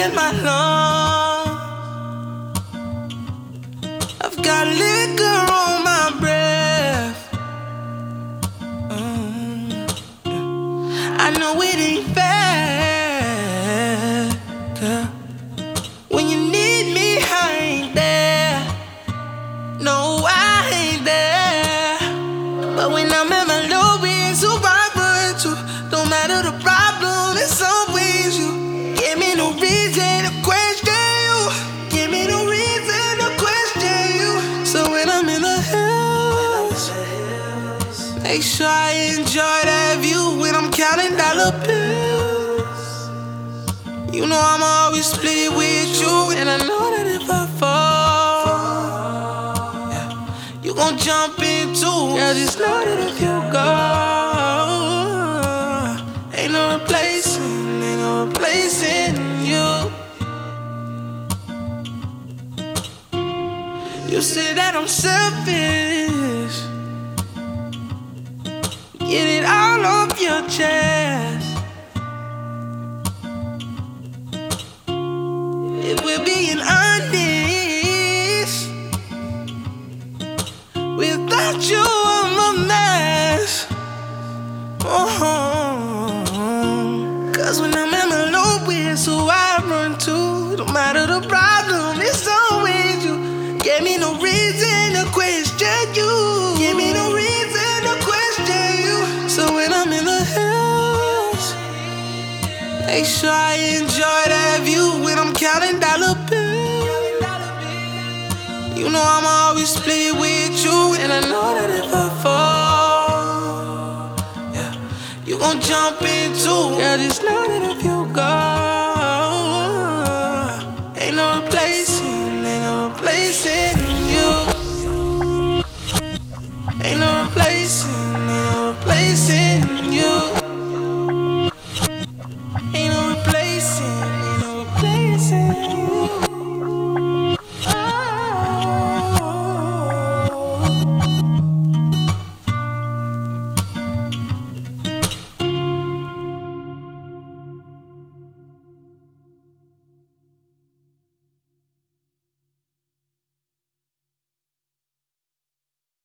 in my lungs. I've got liquor on my breath. I know it ain't fair, girl. When you need me, I ain't there. No, I ain't there. But when I'm at my lowest, who I run to? No matter the problem, it's always you. Give me no reason to question you. Give me no reason to question you. So when I'm in the hills, make sure I enjoy that view. When I'm counting dollar bills, you know I'ma always split with you. And I know that if I fall, yeah, you gon' jump in too. Yeah, just know that if you go, ain't no replacing you. You say that I'm selfish. Get it all off your chest. If we're being honest, without you I'm a mess. Cause when I'm at my lowest, who I run to? No matter the problem, it's always you. Give me no reason to question you. Give me no reason to question you. So when I'm in the hills, make sure I enjoy that view. When I'm counting dollar bills, you know I'ma always split with you. And I know that if I fall, yeah, you gon' jump in too. Yeah, just know that if you go,